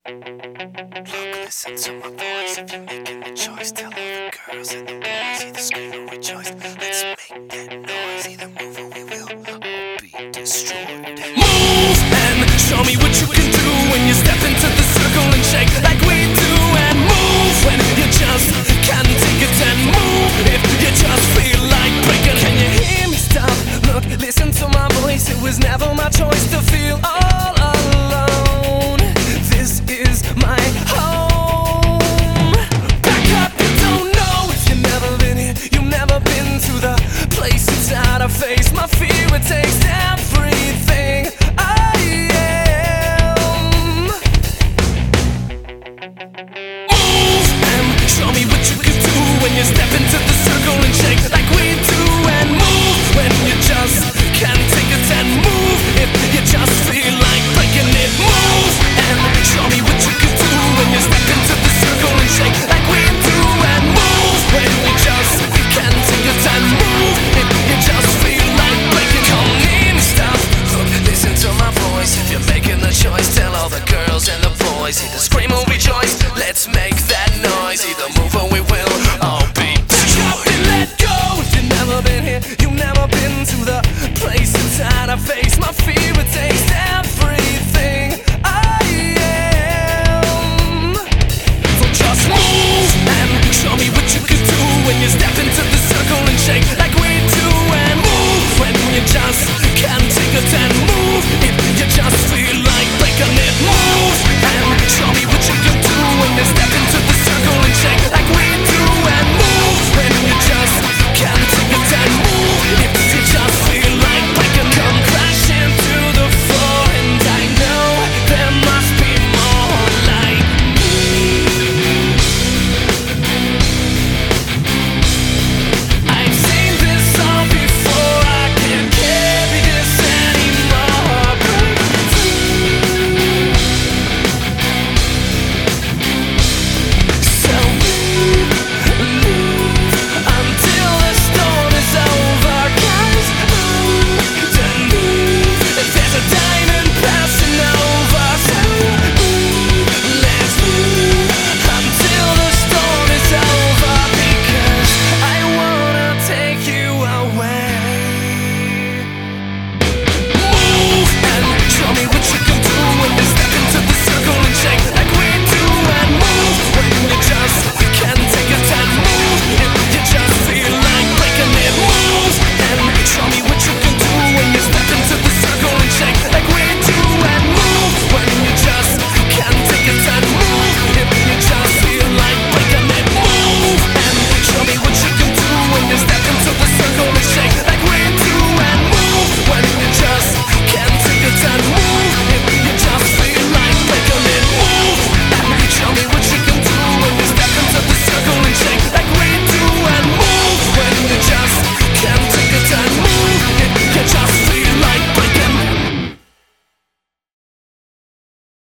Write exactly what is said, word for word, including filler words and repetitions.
Look, listen to my voice. If you're making the choice, tell all the girls and the boys, either scream or rejoice. Let's make that noise, either move or we will all be destroyed. Move and show me what you can do when you step into the circle and shake like we do. And move when you just can't take it, and move if you just feel like breaking. Can you hear me? Stop, look, listen to my voice. It was never my choice to feel all alone. This is my home. Back up, you don't know if you've never been here. You've never been to the place inside I face. My fear, it takes everything I am. Move and show me what you can do when you step into the circle and shake like we do. And move when you just can't take it, and move if you just feel like breaking it. Move and show me what you can do when you step into the circle and shake like we do. And move when you just can't take it, and move if you just feel like breaking. Come near me, stop, look, listen to my voice. If you're making the choice, tell all the girls and the boys, either scream or rejoice.